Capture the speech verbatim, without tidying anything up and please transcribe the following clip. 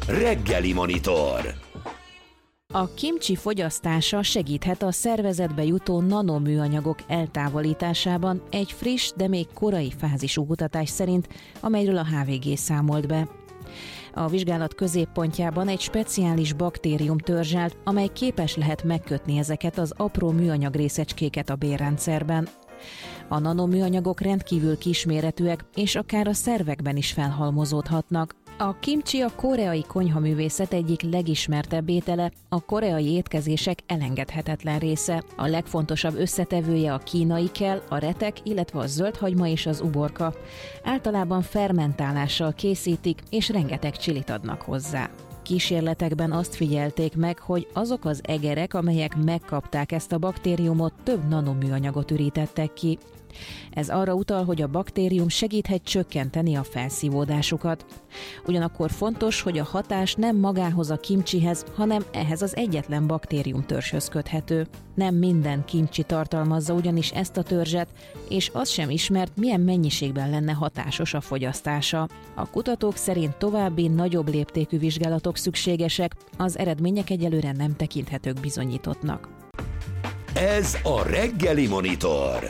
Reggeli Monitor. A kimcsi fogyasztása segíthet a szervezetbe jutó nanoműanyagok eltávolításában egy friss, de még korai fázisú kutatás szerint, amelyről a há vé gé számolt be. A vizsgálat középpontjában egy speciális baktérium törzselt, amely képes lehet megkötni ezeket az apró műanyag részecskéket a bélrendszerben. A nanoműanyagok rendkívül kisméretűek, és akár a szervekben is felhalmozódhatnak. A kimcsi a koreai konyhaművészet egyik legismertebb étele, a koreai étkezések elengedhetetlen része. A legfontosabb összetevője a kínai kell, a retek, illetve a zöldhagyma és az uborka. Általában fermentálással készítik, és rengeteg csilit adnak hozzá. Kísérletekben azt figyelték meg, hogy azok az egerek, amelyek megkapták ezt a baktériumot, több nanoműanyagot ürítettek ki. Ez arra utal, hogy a baktérium segíthet csökkenteni a felszívódásukat. Ugyanakkor fontos, hogy a hatás nem magához a kimcsihez, hanem ehhez az egyetlen baktériumtörzshöz köthető. Nem minden kimcsi tartalmazza ugyanis ezt a törzset, és az sem ismert, milyen mennyiségben lenne hatásos a fogyasztása. A kutatók szerint további, nagyobb léptékű vizsgálatok szükségesek, az eredmények egyelőre nem tekinthetők bizonyítottnak. Ez a Reggeli Monitor.